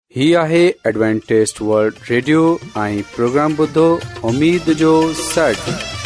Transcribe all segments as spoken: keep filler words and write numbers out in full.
ही आहे Adventist world radio ऐं प्रोग्राम ॿुधो उम्मीद जो सॾ।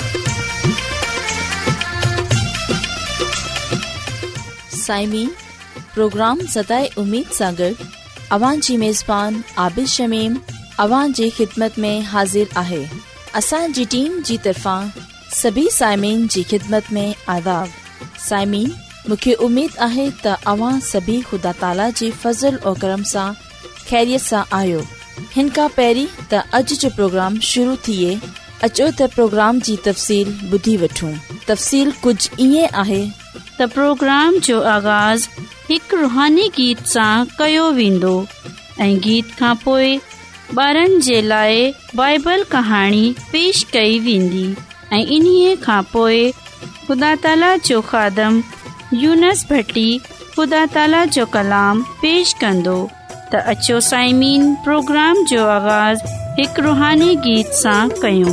साइमीन प्रोग्राम सदाए उम्मीद सां गॾु अवां जी मेज़बान आबिद शमीम अवां जी ख़िदमत में हाज़िर आहे। असांजी टीम जी तरफ़ां सभी साइमीन जी ख़िदमत में आदाब। साइमीन, मूंखे उम्मीद आहे त अवां सभी ख़ुदा ताला जी फज़ल और करम सां खैरियत सां आहियो। हिन खां पहिरीं त अॼु जो प्रोग्राम शुरू थिए अचो त प्रोग्राम जी तफ़सील ॿुधी वठूं। तफ़सील कुझु ईअं आहे त प्रोग्राम जो आगाज़ हिकु रूहानी गीत सां कयो वेंदो ऐं गीत खां पोइ ॿारनि जे लाइ बाइबल कहाणी पेश कई वेंदी ऐं इन्हीअ खां पोइ ख़ुदा ताला जो ख़ादम यूनस भट्टी ख़ुदा ताला जो कलाम पेश कंदो। त अचो साइमीन प्रोग्राम जो आगाज़ हिकु रूहानी गीत सां कयूं।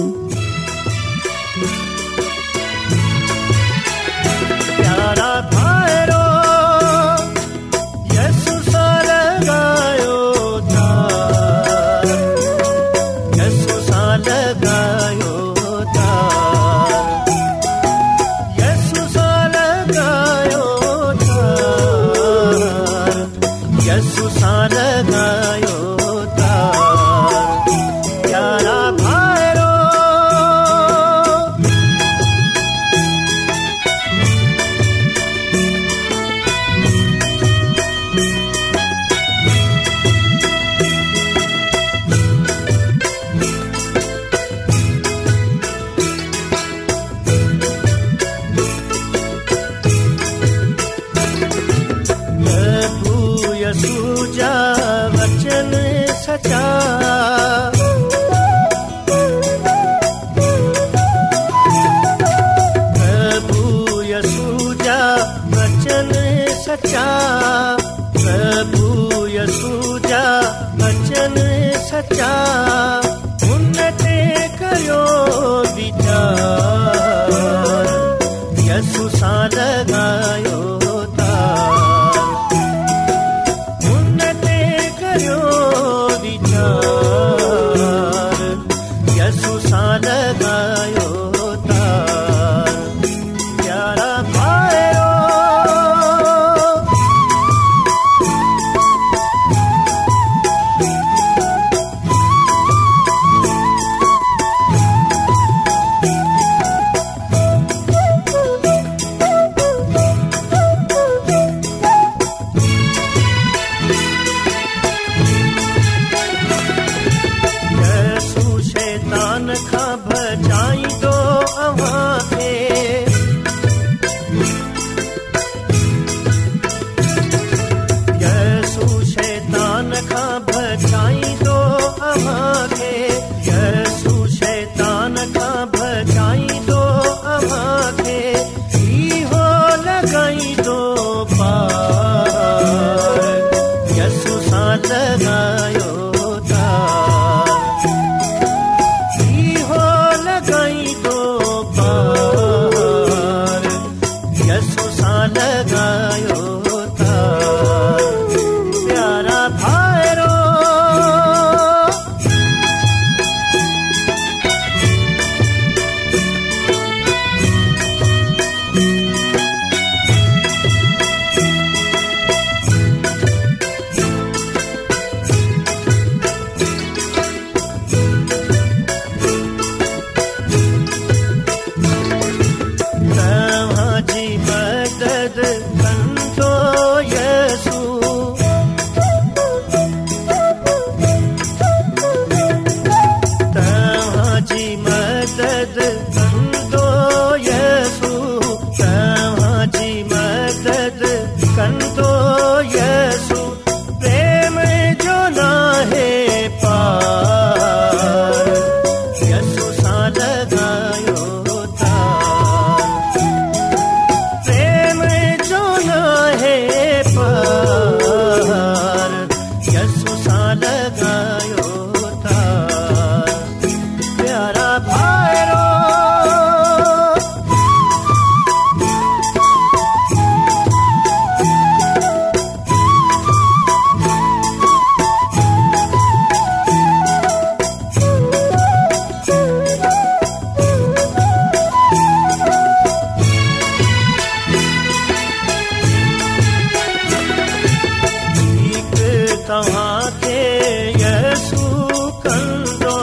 तव्हांखे यसू कंदो।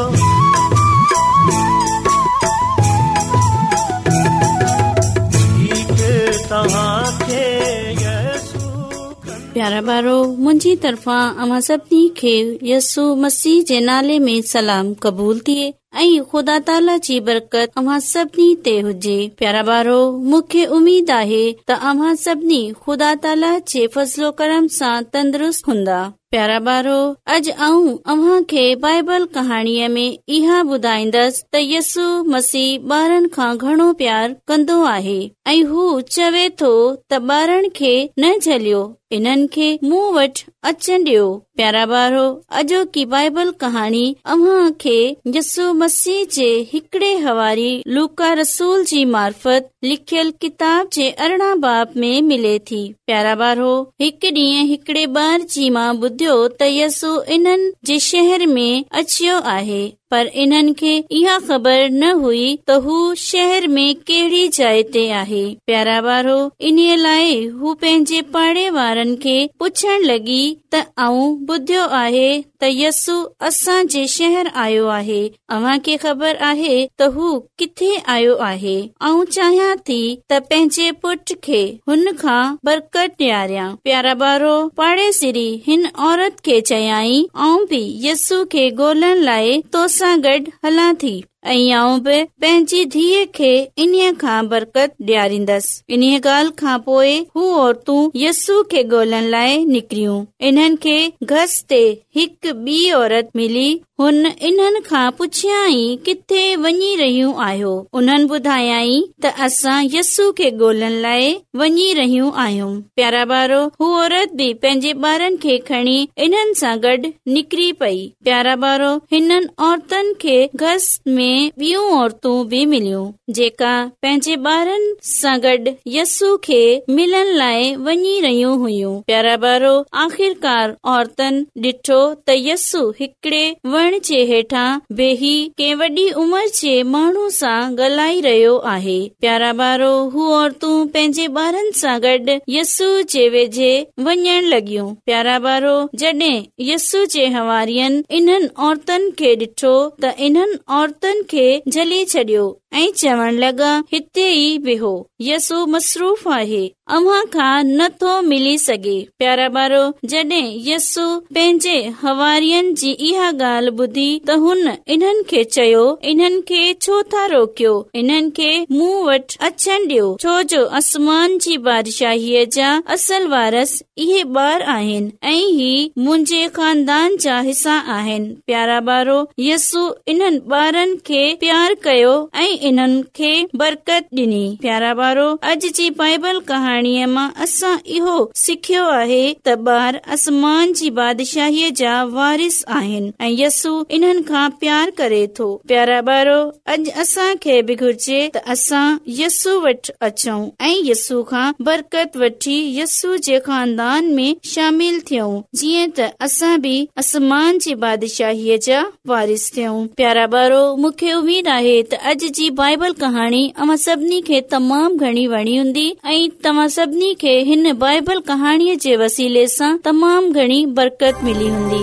प्यारा ॿारो, मुंहिंजी तरफ़ां अव्हां सभिनी खे यसू मसीह जे नाले में सलाम क़बूल थिए ऐं ख़ुदा ताला जी बरकत अव्हां सभिनी ते हुजे। प्यारा ॿारो, मूंखे उमेद आहे त अव्हां सभिनी ख़ुदा ताला जे फज़लो करम सां तंदुरुस्त हूंदा। प्यारा ॿारो, अॼु आऊं अव्हां खे बाइबल कहाणीअ में इहा ॿुधाईंदसि त यसू मसीह ॿारनि खां घणो प्यार कंदो आहे ऐं हू चवे थो त ॿारनि खे न झलियो, इन्हनि खे मूं वटि अचण ॾियो। प्यारा ॿारो, अॼोकी बाइबल कहाणी अव्हां खे यसू मसीह जे हिकिड़े हवारी लूका रसूल जी मार्फत लिखियल किताब जे अरिड़हं बाब में मिले थी। प्यारा ॿारो, हिकु ॾींहुं हिकिड़े ॿार जी मां ॿुधियो त यसू इन्हनि जे शहर में अचियो आहे, पर इन्हनि खे इहा ख़बर न हुई त हू शहर में कहिड़ी जाइ ते आहे। प्यारा ॿारो, इन लाइ हू पंहिंजे पाड़े वारनि खे पुछण लॻी त आऊं ॿुधियो आहे त यसू असां जे शहर आयो आहे, अव्हां खे ख़बर आहे त हू किथे आयो आहे? आऊं चाहियां थी त पंहिंजे पुट खे हुन खां बरकत ॾियारियां। प्यारा ॿारो, पाड़ेसिरी हिन औरत खे चयाई, आऊं बि यसू खे ॻोल्हण लाइ तो सां गॾु हलां थी ऐं आऊं बि पंहिंजी धीअ खे इन्हीअ खां बरकत ॾियारींदसि। इन्हीअ ॻाल्हि खां पोइ हू औरतूं यसू खे ॻोल्हण लाइ निकिरियूं। इन्हनि खे घस ते हिकु ॿी औरत मिली। हुन इन्हनि खां पुछियाई, किथे वञी रहियूं आहियो? उन्हनि ॿुधायाई त असां यसू खे ॻोल्हण लाइ वञी रहियूं आहियूं। प्यारा ॿारो, हू औरत बि पंहिंजे ॿारनि खे खणी इन्हनि सां गॾु निकिरी पई। प्यारा ॿारो, हिननि औरतुनि खे घस में ॿियूं औरतूं बि मिलियूं जेका पंहिंजे ॿारनि सां गॾु यसू खे मिलण लाइ वञी रहियूं हुयूं। प्यारा ॿारो, आख़िरकार औरतुनि ॾिठो त यसू हिकिड़े वण जे हेठां वेही के वॾी उमिरि जे माण्हू सां ॻाल्हाई रहियो आहे। प्यारा ॿारो, हू औरतूं पंहिंजे ॿारनि सां गॾु यसू जे वेझे वञण लॻियूं। प्यारा ॿारो, जॾहिं यसू जे हवारियनि इन्हनि औरतुनि खे ॾिठो त इन्हनि औरतुनि खे झली छॾियो ऐं चवण लॻा, हिते ई बिहो, यसू मसरूफ़ आहे, अव्हां खां नथो मिली सघे। प्यारा ॿारो, जॾहिं यसू पंहिंजे हवारियनि जी इहा ॻाल्हि ॿुधी त हुन इन्हनि खे चयो, इन्हनि खे छो था रोकियो? इन्हनि खे मूं वटि अचण ॾियो, छो जो आसमान जी बादशाहीअ जा असल वारस इहे ॿार आहिनि ऐं ही मुंहिंजे खानदान जा हिसा आहिनि। प्यारा ॿारो, यसू इन्हनि ॿारनि खे प्यार कयो ऐं इन्हनि खे बरकत ॾिनी। प्यारा ॿारो, अॼु जी बाइबल कहाणीअ मां असां इहो सिखियो आहे त ॿार आसमान जी बादशाहीअ जा वारिस आहिनि ऐं यसू इन्हनि खां प्यार करे थो। प्यारा ॿारो, अॼु असां खे बि घुर्जे त असां यसू वटि अचूं ऐं यसू खां बरकत वठी यसू जे खानदान में शामिल थियूं, जीअं त असां बि आसमान जी बादशाहीअ जा वारिस थियूं। प्यारा ॿारो, मूंखे उमेद आहे त अॼु जी बाइबल कहाणी अव्हां सभिनी खे तमामु घणी वणी हूंदी ऐं तव्हां सभिनी खे हिन बाइबल कहाणीअ जे वसीले सां तमामु घणी बरकत मिली हूंदी।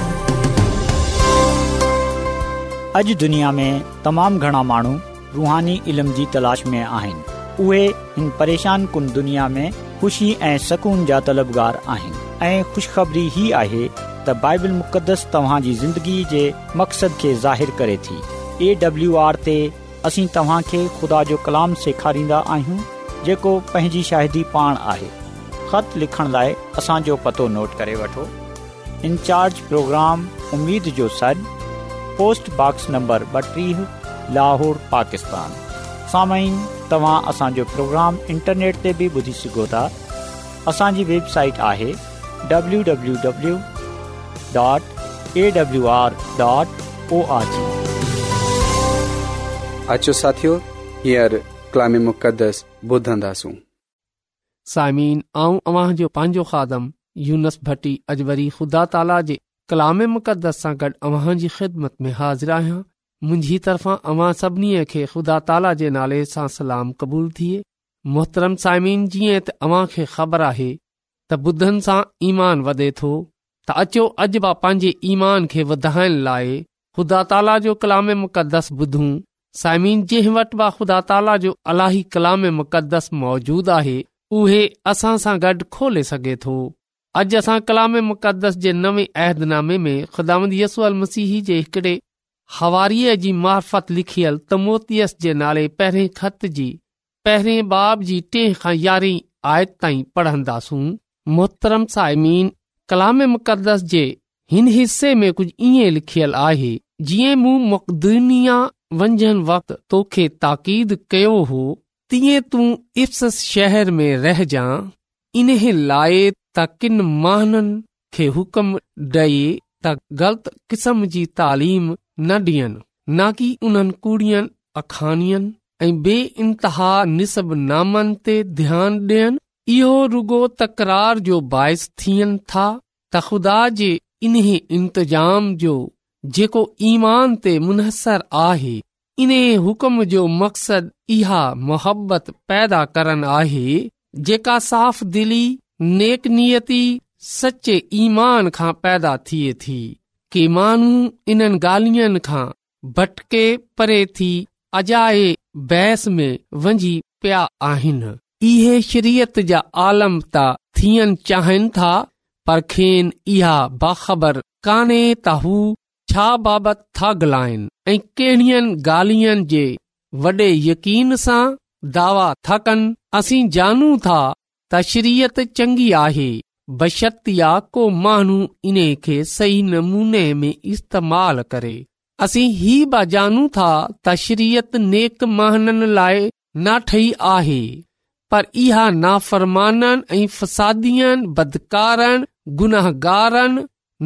अॼु दुनिया में तमामु घणा माण्हू रूहानी इल्म जी तलाश में आहिनि। उहे हिन परेशान कुन दुनिया में ख़ुशी ऐं सकून जा तलबगार आहिनि ऐं ख़ुशख़बरी ही आहे त बाइबल मुक़दस तव्हां जी ज़िंदगी जे मक़सद खे ज़ाहिर करे थी। ए डब्ल्यू आर ते असीं तव्हां खे ख़ुदा जो कलाम सेखारींदा आहियूं जेको पंहिंजी शाहिदी पाण आहे। ख़त लिखण लाइ असांजो पतो नोट करे वठो। इंचार्ज प्रोग्राम उम्मीद जो सॾ, पोस्ट बॉक्स नंबर ॿटीह, लाहौर, पाकिस्तान। सामाईन, तव्हां असांजो प्रोग्राम इंटरनेट ते बि ॿुधी सघो था। असांजी वेबसाइट आहे W W W dot A W R dot O R G. अचो साथियो, हींअर कलाम मुक़दस ॿुधंदासूं। साइमीन, आऊं अव्हां जो पंहिंजो खादम यूनस भट्टी अॼु वरी ख़ुदा ताला जे कलाम मुक़दस सां गॾु अव्हां जी ख़िदमत में हाज़िर आहियां। मुंहिंजी तरफ़ां अव्हां सभिनी खे ख़ुदा ताला जे नाले सां सलाम क़बूल थिए। मोहतरम साइमीन, जीअं त अव्हां खे ख़बर आहे त ॿुधनि सां ईमान वधे थो त अचो अॼु बि पंहिंजे ईमान खे वधाइण लाइ ख़ुदा ताला जो कलाम मुक़दस ॿुधूं। साइमीन, जंहिं वटि बि ख़ुदा ताला जो अलाही कलाम मुक़दस मौजूदु आहे उहे असां सां गॾु खोले सघे थो। अॼु असां कलाम मुक़दस जे नवे अहदनामे में ख़ुदावंद यसू अल मसीह जे हिकिड़े हवारीअ जी मार्फत लिखियल तमोतियस जे नाले पहिरें ख़त जी पहिरें बाब जी टे खां यारहीं आयत ताईं पढ़ंदासूं। मोहतरम साइमीन, कलाम मुक़दस जे हिन हिस्से में कुझु ईअं लिखियल आहे, जीअं मूं मक़दूनिया वञण वक़्तु तोखे ताकीद कयो हो, तीअं तूं इफसस शहर में रहिजां। इन लाइ त किन माण्हुनि खे हुकम ॾेई त ग़लति क़िस्म जी तालीम न ॾियनि, न कि उन्हनि कूड़ियनि अखाणियनि ऐं बे इंतहा निसब नामनि ते ध्यानु ॾियनि। इहो रुगो तकरार जो बाइस थियनि था त ख़ुदा जे इन्हे इंतजाम जो जेको ईमान ते मुनहसर आहे, इन्हे हुकम जो मक़सद इहा मोहब्बत पैदा करण आहे जेका साफ़ दिली, नेक नियती, सचे ईमान खां पैदा थिए थी। के माण्हू इन्हनि ॻाल्हियुनि खां भटके परे थी अजाए बहस में वञी पिया आहिनि। इहे शरीयत जा आलम त थियनि चाहिनि था, पर खेनि इहा बाख़बर कान्हे त हू छा बाबति था ॻाल्हाइनि ऐं कहिड़ियुनि ॻाल्हियुनि जे वॾे यकीन सां दावा था कनि। असीं जानूं था त शरीयत चङी आहे, बशर्तिया को माण्हू इन्हे खे सही नमूने में इस्तेमाल करे। असीं ही बि जानूं था त शरीयत नेक माण्हुनि लाइ न ठही आहे, पर इहा नाफ़रमाननि ऐं फसादियनि, बदकारनि, गुनाहगारनि,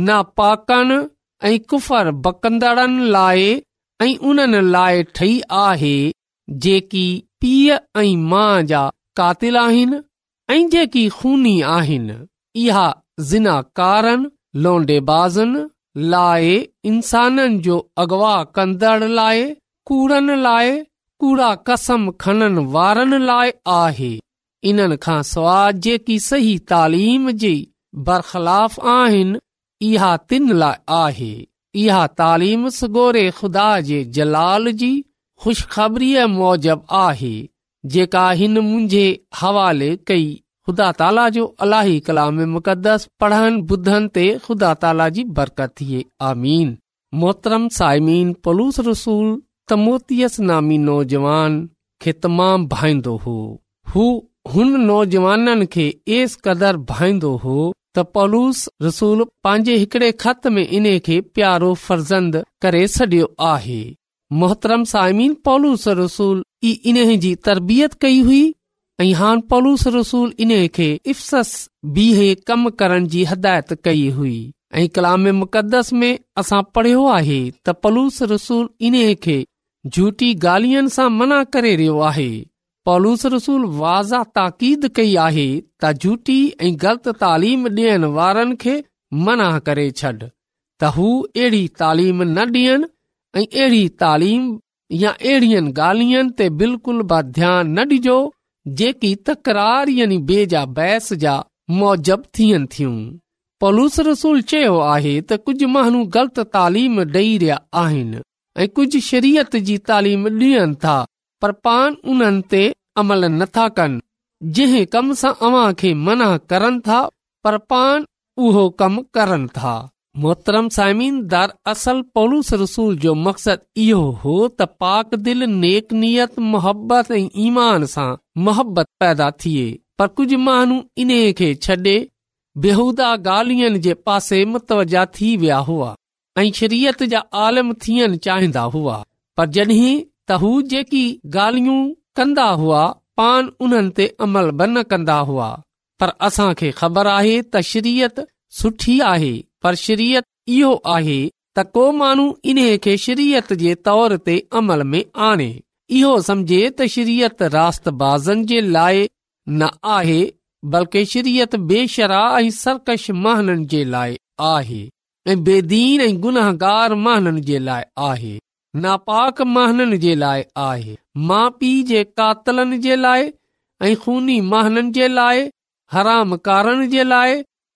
नापाकनि ऐं कुफर बकंदड़नि लाइ ऐं उन्हनि लाइ ठही आहे जेकी पीउ ऐं माउ जा कातिल आहिनि ऐं जेकी खूनी आहिनि। इहा ज़िनाकारनि, लोंडेबाज़नि लाइ, इंसाननि जो अगवा कंदड़ लाइ, कूड़नि लाइ, कूड़ा कसम खणण वारनि लाइ आहे। इन्हनि खां सवाइ जेकी सही तालीम जे बरख़िलाफ़ आहिनि, इहा तिन लाइ आहे। इहा तालीम सगोरे ख़ुदा जे जलाल जी ख़ुशख़बरीअ मूजब आहे जेका हिन मुंहिंजे हवाले कई। ख़ुदा ताला जो अलाही कलाम मुक़दस पढ़नि ॿुधनि ते ख़ुदा ताला जी बरकत थिए। आमीन। मोहतरम साइमीन, पौलुस रसूल तमोतियस नामी नौजवान खे तमामु भाईंदो हो। हू हुन नौजवाननि खे एस क़दर भाईंदो हो त पौलुस रसूल पंहिंजे हिकिड़े ख़त में इन्हे खे प्यारो फर्ज़ंद करे छॾियो आहे। मोहतरम साइमीन, पौलुस रसूल ई इन्हे जी तरबियत कई हुई ऐं हाणे पौलुस रसूल इन्हे खे इफसस बीहे कम करण जी हिदायत कई हुई। ऐं कलाम मुक़दस में असां पढ़ियो आहे त पौलुस रसूल इन्हे खे झूठी ॻाल्हियुनि सां मना करे रहियो आहे। पौलुस रसूल वाज़ा ताकीद कई आहे त झूठी ऐं ग़लति तालीम ॾियण वारनि खे मना करे छॾ त हू अहिड़ी तालीम न ॾियनि ऐं अहिड़ी तालीम या अहिड़ियुनि ॻाल्हियुनि ते बिल्कुलु बि ध्यानु न ॾिजो जेकी तकरार यानी बेजा बहस जा मौजब थियनि थियूं। पौलुस रसूल चयो आहे त कुझु माण्हू ग़लति तालीम ॾेई रहिया आहिनि ऐं कुझु शरीयत जी तालीम ॾियनि था, पर पान उन्हनि ते अमल नथा कनि। जंहिं कम सां अव्हां खे मना करनि था, पर पान उहो कमु करनि था। मोहतरम साइमीन, दर असल पौलुस रसूल जो मक़सद इहो हो त पाक दिल, नेक नियत, मोहब्बत ऐं ईमान सां मोहब्बत पैदा थिए। पर कुझु माण्हू इन्हे खे छॾे बेहूदा ॻाल्हियुनि जे पासे मुतवजा थी विया हुआ ऐं शरीयत जा आलिम थियण चाहींदा हुआ, पर जॾहिं त हू जेकी ॻाल्हियूं कंदा हुआ पान उन्हनि ते अमल बि न कंदा हुआ। पर असां खे ख़बर आहे त शरीयत सुठी आहे, पर शरीयत इहो आहे त को माण्हू इन्हे खे शरीयत जे तौर ते अमल में आणे। इहो समझे त शरीयत रास्तबाज़नि जे लाइ न आहे, बल्कि शरीयत बेशरह ऐं सरकश माण्हुनि जे लाइ आहे ऐं बेदीन ऐं गुनाहगार माण्हुनि जे लाइ आहे, नापाक माण्हुनि जे लाइ आहे, माउ पीउ जे कातलनि जे लाइ ऐं खूनी माण्हुनि जे लाइ, हरामकारनि जे लाइ,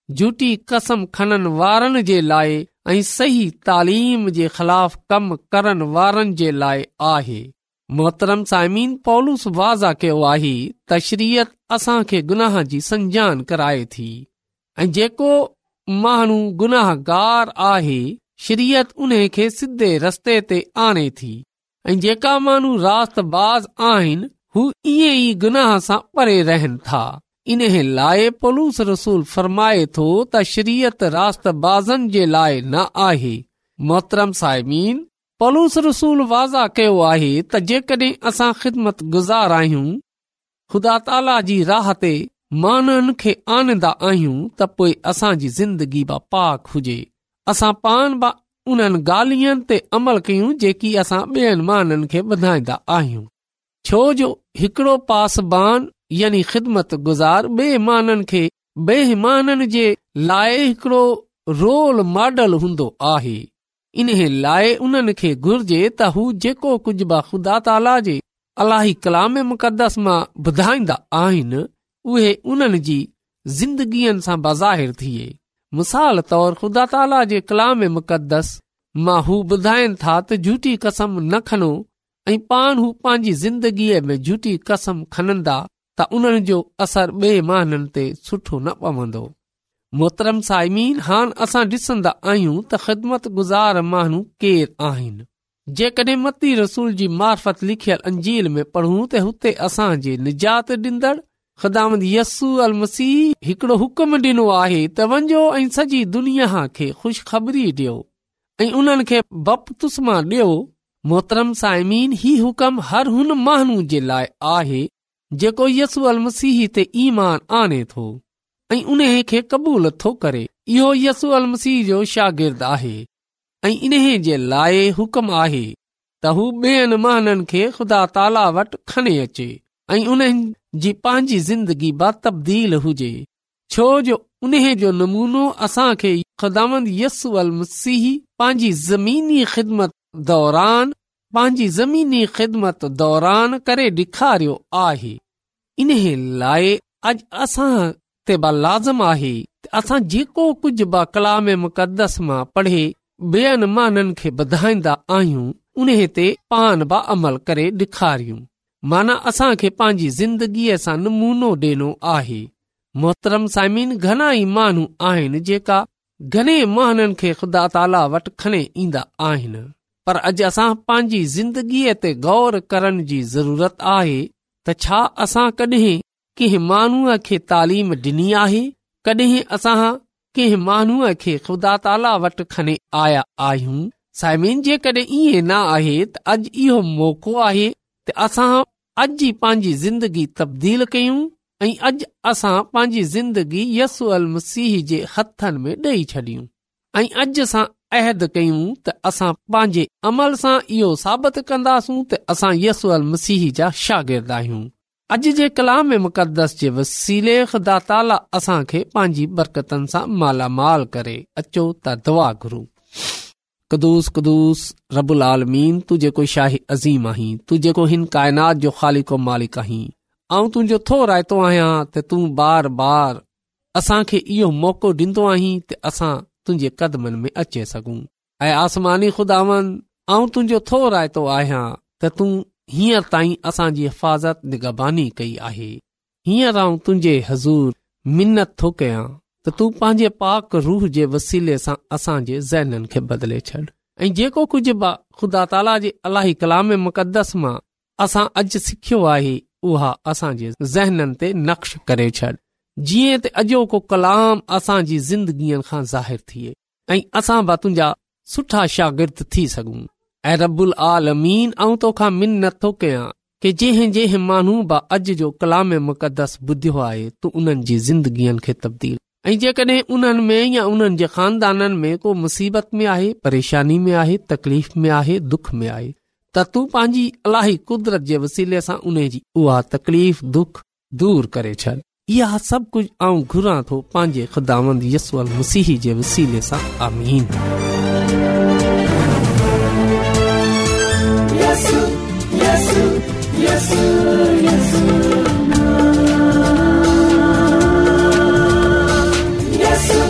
झूठी कसम खणन वारनि जे लाइ ऐं सही तालीम जे ख़िलाफ़ कम करण वारनि जे लाइ आहे। मोहतरम साइमीन, पौलुस वाज़ा कयो आहे त शरीयत असां खे गुनाह जी संजान कराए थी ऐं जेको माण्हू गुनाहगार आहे शरीयत उन खे सिधे रस्ते ते आणे थी ऐं जेका माण्हू रास्तबाज़ आहिनि हू इएं ई गुनाह सां परे रहनि था। इन लाइ पौलुस रसूल फरमाए थो त शरीयत रास्तबाज़नि जे लाइ न आहे। मोहतरम साइमीन, पौलुस रसूल वाज़ा कयो आहे त जेकॾहिं असां ख़िदमत गुज़ार आहियूं, ख़ुदा ताला जी राह ते माण्हुनि खे आनंदा आहियूं त पोइ असांजी ज़िंदगी बा पाक हुजे। असां पान बा उन्हनि ॻाल्हियुनि ते अमल कयूं जेकी असां ॿियनि माण्हुनि खे ॿुधाईंदा आहियूं, छो जो हिकिड़ो पासबान यानी ख़िदमत गुज़ार ॿिए माण्हुनि खे ॿिए माण्हुनि जे लाइ हिकिड़ो रोल मॉडल हूंदो आहे। इन लाइ उन्हनि खे घुर्जे त हू जेको कुझु बा ख़ुदा ताला जे अलाही कलाम मुक़दस मां ॿुधाईंदा आहिनि उहे उन्हनि जी ज़िंदगीअ सां बज़ाहिर थिए। मिसाल तौर ख़ुदा ताला जे कलाम मुक़दस मां हू ॿुधाइनि था त झूठी कसम न खणो ऐं पाण हू पंहिंजी ज़िंदगीअ में झूठी कसम खणंदा त उन्हनि जो असर ॿिए माण्हुनि ते सुठो न पवंदो। मोहतरम साइमीन, हाणे असां ॾिसंदा आहियूं त ख़िदमत गुज़ार माण्हू केर आहिनि। जेकॾहिं मती रसूल जी मार्फत लिखियल अंजील में पढ़ूं त हुते असां जे निजात ॾींदड़ ख़ुदावंद यसू अल मसीह हिकिड़ो हुकुम ॾिनो आहे त वञो ऐं सॼी दुनिया खे ख़ुशख़बरी ॾियो ऐं उन्हनि खे बपतिस्मा ॾियो। मोहतरम साइमीन, ही हुकम हर हुन माण्हू जे लाइ आहे जेको यसू अल मसीह ते ईमान आणे थो ऐं उन खे क़बूल थो करे। इहो यसू अल मसीह जो शागिर्द आहे ऐं इन्हे जे लाइ हुकम आहे त हू ॿियनि माण्हुनि खे ख़ुदा ताला वटि खणे अचे ऐं उन्हनि जी पंहिंजी ज़िंदगी बा तब्दील हुजे, छो जो उन्हे जो नमूनो असां खे ख़ुदावंद यसू अल मसीह पंहिंजी ज़मीनी ख़िदमत दौरान पंहिंजी ज़मीनी ख़िदमत दौरान करे ॾेखारियो आहे। इन लाइ अॼु असां ते बा लाज़म आहे त असां जेको कुझु बा कलाम मुक़दस मां पढ़े ॿियनि माण्हुनि खे ॿुधाईंदा आहियूं उन ते पान बा अमल करे ॾेखारियूं, माना असां खे पंहिंजी ज़िंदगीअ सां नमूनो ॾिनो आहे। मोहतरम साइमीन, घणा ई माण्हू आहिनि जेका घणे माण्हुनि खे ख़ुदा ताला वटि खणे ईंदा आहिनि, पर अॼु असां पंहिंजी ज़िंदगीअ ते गौर करण जी ज़रूरत आहे त छा असां कॾहिं कंहिं माण्हूअ खे तालीम ॾिनी आहे, कॾहिं असां कंहिं माण्हूअ खे ख़ुदा ताला वटि खणे आया आहियूं। साइमीन, जेकॾहिं ईअं न आहे त अॼु इहो मौक़ो आहे त असां अॼु ई पंहिंजी ज़िंदगी तब्दील कयूं ऐं अॼु असां पंहिंजी ज़िंदगी यसू अल मसीह जे हथनि में ॾेई छॾियूं ऐं अॼु असां अहद कयूं त असां पंहिंजे अमल सां इहो साबित कंदासूं त असां यसू अल मसीह जा शागिर्द आहियूं। अॼु जे कलाम मुक़दस जे वसीले ख़ुदा ताला असां खे पंहिंजी बरकतनि सां मालामाल करे। अचो त दुआ घुरूं। कदूस कदूस रब्बुल आलमीन, तू जेको शाही अज़ीम आहीं, तू जेको हिन काइनात जो ख़ालिक ओ मालिक आहीं, ऐं तुंहिंजो थो रायतो आहियां त तूं बार बार असां खे इहो मौक़ो ॾींदो आहीं त असां तुंहिंजे कदमनि में अचे सघूं। ऐं आसमानी ख़ुदावन, ऐं तुंहिंजो थो रायतो आहियां त तूं हींअर ताईं असांजी हिफ़ाज़त निगहबानी कई आहे। हींअर आऊं तुंहिंजे हज़ूर मिन्नत थो कयां त तूं पंहिंजे पाक रूह जे वसीले सां असांजे ज़हननि खे बदिले छॾ ऐं जेको कुझु बा ख़ुदा ताला जे अलाही कलाम मुक़दस मां असां अॼु सिखियो आहे उहा असांजे ज़हननि ते नक्श करे छॾ, जीअं त अॼोको कलाम असांजी ज़िंदगीअ खां ज़ाहिर थिए ऐं असां बा तुंहिंजा सुठा शागिर्द थी सघूं। ऐं रब्बुल आलमीन, आऊं तोखां मिन्नत थो कयां कि जंहिं जंहिं माण्हू बा अॼु जो कलाम मुक़दस ॿुधियो आहे तूं उन्हनि जी ज़िंदगीअ खे तब्दील ऐं जेकॾहिं उन्हनि में या उन्हनि जे ख़ानदाननि में को मुसीबत में आहे, परेशानी में आहे, तकलीफ़ में आहे, दुख में आहे, त तूं पंहिंजी अलाही कुदरत जे वसीले सां उन जी उहा तकलीफ़ दुख दूर करे छॾ। इहा सभु कुझु आऊं घुरां थो पंहिंजे ख़ुदावंद यसू अल मसीह जे वसीले सां। आमीन। यसू यसू यसू यसू यसू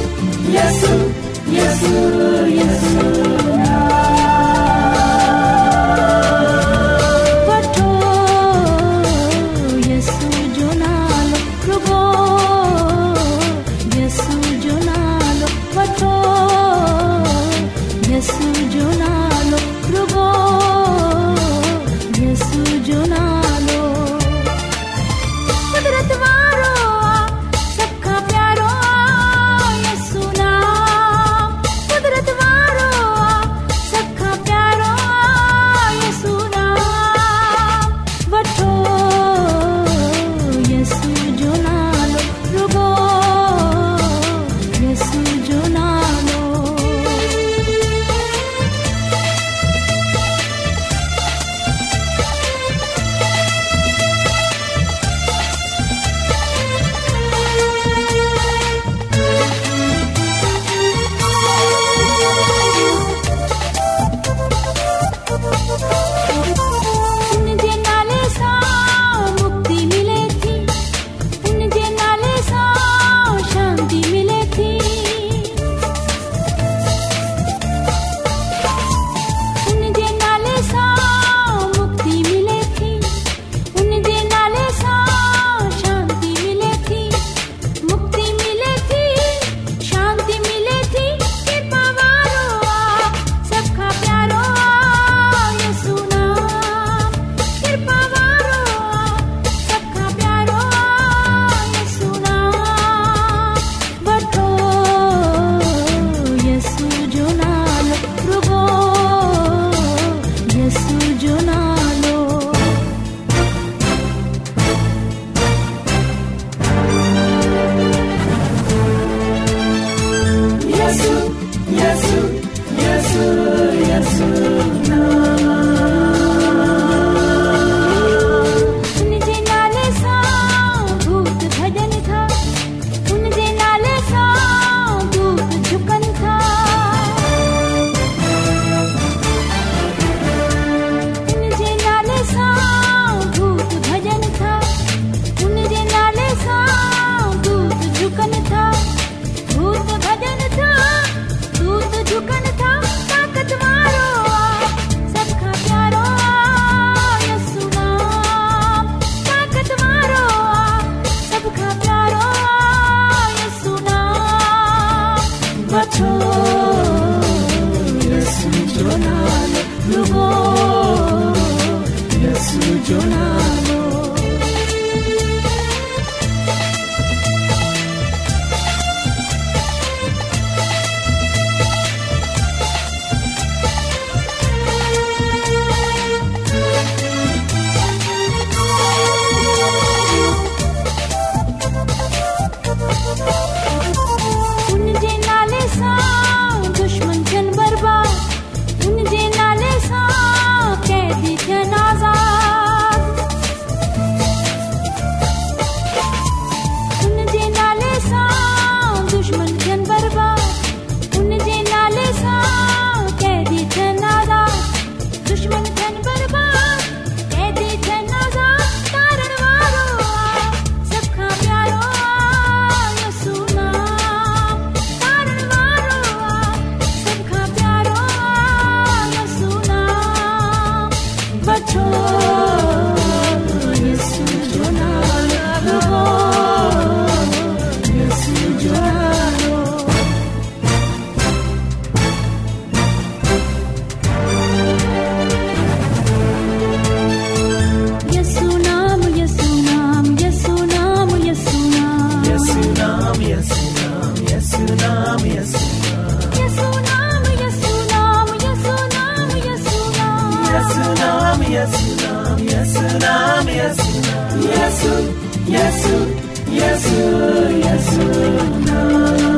यसु नाम यसु नाम यसु यसु यसु यसु यसु नाम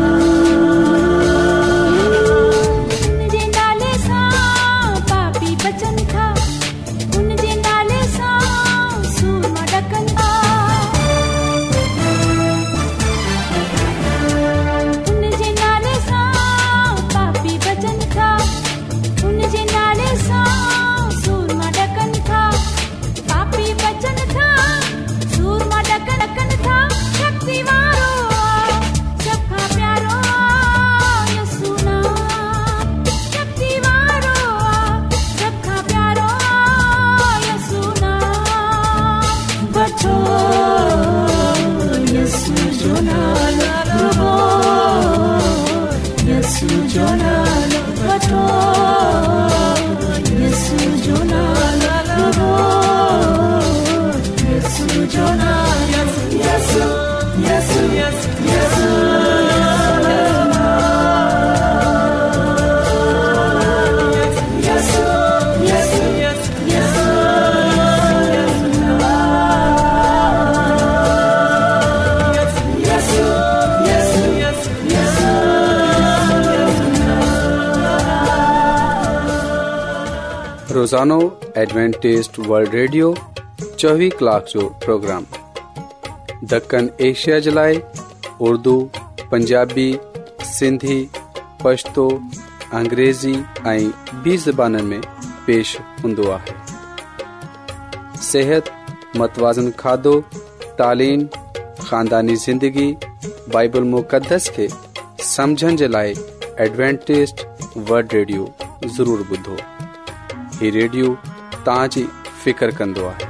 रोज़ानो एडवेंटिस्ट वर्ल्ड रेडियो चौबीस कलाक जो प्रोग्राम दक्कन एशिया जे लाइ उर्दू, पंजाबी, सिंधी, पश्तो, अंग्रेज़ी ऐं ॿी ज़बाननि में पेश हूंदो आहे। सेहत, मतवाज़न खाधो, तालीम, ख़ानदानी ज़िंदगी, बाइबल मुक़दस खे समझण जे लाइ एडवेंटिस्ट वर्ल्ड रेडियो ज़रूर ॿुधो। ही रेडियो तव्हांजी फिकर कंदो आहे।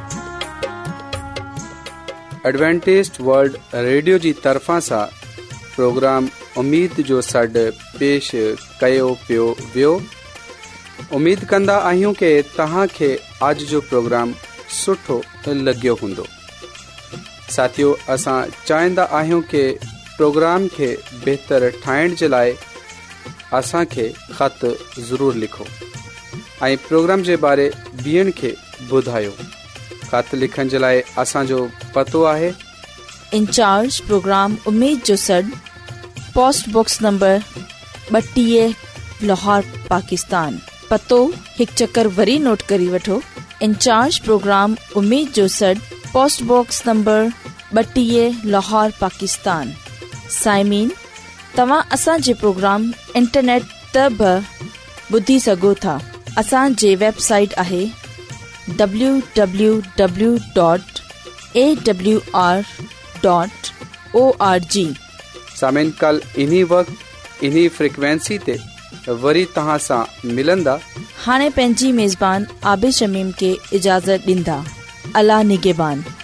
एडवेंटिस्ट वर्ल्ड रेडियो जी तरफ़ां सां प्रोग्राम उम्मीद जो सॾु पेश कयो पियो वियो। उम्मीद कंदा आहियूं कि तव्हांखे अॼु जो प्रोग्राम सुठो लॻियो हूंदो। साथियो, असां चाहींदा आहियूं कि प्रोग्राम खे बहितर ठाहिण जे लाइ असांखे ख़त ज़रूरु लिखो ऐं प्रोग्राम जे बारे ॿियनि खे ॿुधायो। ख़त लिखण जे लाइ असांजो पतो आहे इंचार्ज प्रोग्राम उम्मीद जो सॾु, पोस्ट बॉक्स नंबर ॿटीह, लाहौर, पाकिस्तान। पतो हिकु चकर वरी नोट करी वठो। इंचार्ज प्रोग्राम उम्मीद जो सॾु, पोस्ट बॉक्स नंबर ॿटीह, लाहौर, पाकिस्तान। साइमीन, तव्हां असांजे प्रोग्राम इंटरनेट ते बि ॿुधी सघो था। असांजे वेबसाइट आहे W W W dot A W R dot O R G. सामिन कल इन्ही वक्त इन्ही फ्रिक्वेंसी ते वरी तव्हां सां मिलंदा। हाणे पंहिंजी मेज़बान आबिद शमीम खे इजाज़त ॾींदा। अल्लाह निगहबान।